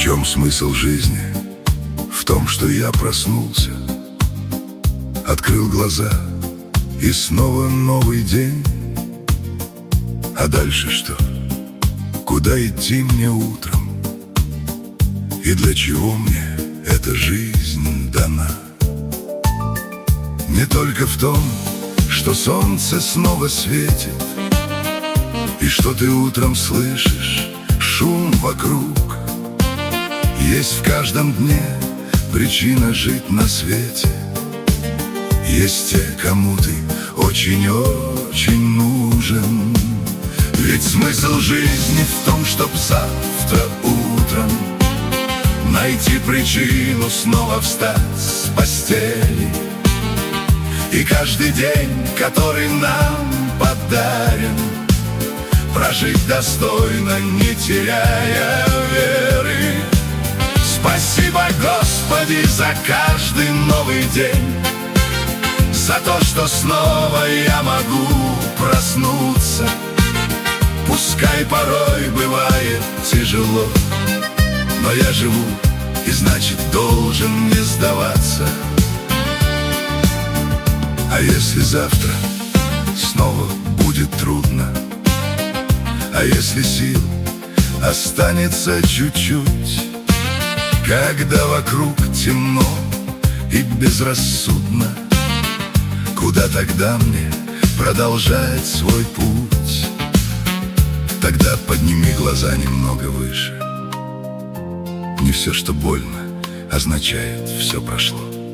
чем смысл жизни? В том, что я проснулся, открыл глаза, и снова новый день. А дальше что? Куда идти мне утром? И для чего мне эта жизнь дана? Не только в том, что солнце снова светит, и что ты утром слышишь шум вокруг. Есть в каждом дне причина жить на свете. Есть те, кому ты очень-очень нужен. Ведь смысл жизни в том, чтоб завтра утром найти причину снова встать с постели. И каждый день, который нам подарен, прожить достойно, не теряя веры. Спасибо, Господи, за каждый новый день, за то, что снова я могу проснуться. Пускай порой бывает тяжело, но я живу, и значит должен не сдаваться. А если завтра снова будет трудно, а если сил останется чуть-чуть, когда вокруг темно и безрассудно, куда тогда мне продолжать свой путь? Тогда подними глаза немного выше. Не все, что больно, означает «все прошло».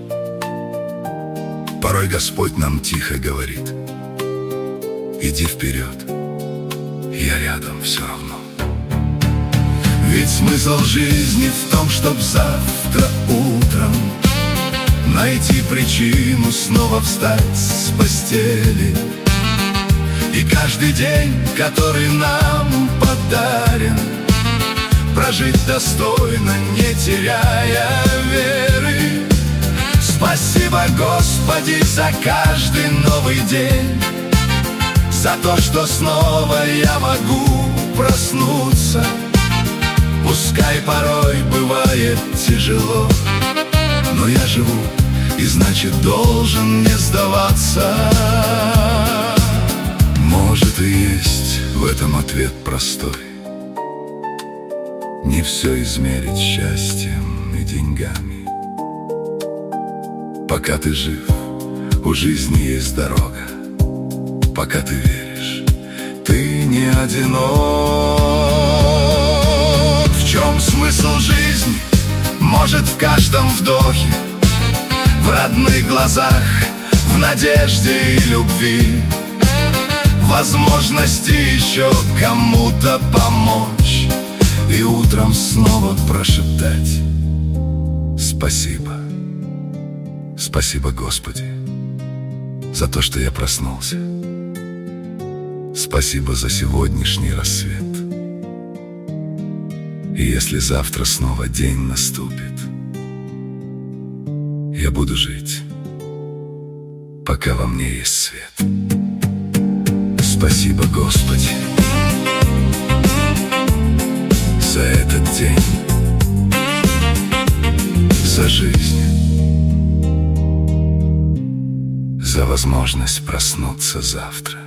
Порой Господь нам тихо говорит: иди вперед, я рядом все равно. Ведь смысл жизни в том, чтоб завтра утром найти причину снова встать с постели. И каждый день, который нам подарен, прожить достойно, не теряя веры. Спасибо, Господи, за каждый новый день, за то, что снова я могу проснуться. Пускай порой бывает тяжело, но я живу, и значит должен не сдаваться. Может, и есть в этом ответ простой: не все измерить счастьем и деньгами. Пока ты жив, у жизни есть дорога. Пока ты веришь, ты не одинок. В чем смысл жизни? Может, в каждом вдохе, в родных глазах, в надежде и любви, возможности еще кому-то помочь и утром снова прошептать: спасибо. Спасибо, Господи, за то, что я проснулся. Спасибо за сегодняшний рассвет. И если завтра снова день наступит, я буду жить, пока во мне есть свет. Спасибо, Господи, за этот день, за жизнь, за возможность проснуться завтра.